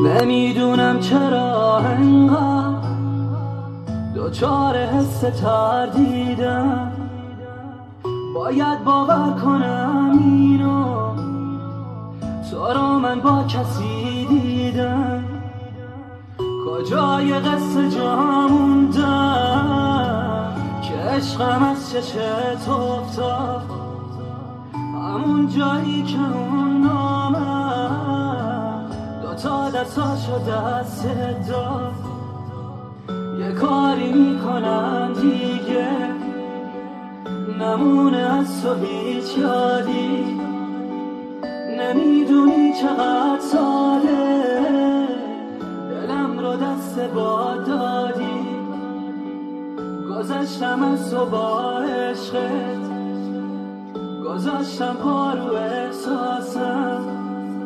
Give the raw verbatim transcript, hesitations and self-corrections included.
نمیدونم چرا انقدر دوچار حس تردیدم، باید باور کنم اینو تو رو من با کسی دیدم. کجای قصه جا موندم که عشقم از چشت افتاد، همون جایی که اون نامم دوتا دستاشو دست داد. یه کاری میکنم دیگه نمونه از تو هیچ یادی، نمیدونی چقدر ساده دلم رو دست باد دادی. گذشتم از تو با عشقت، گذاشتم پا رو احساسم،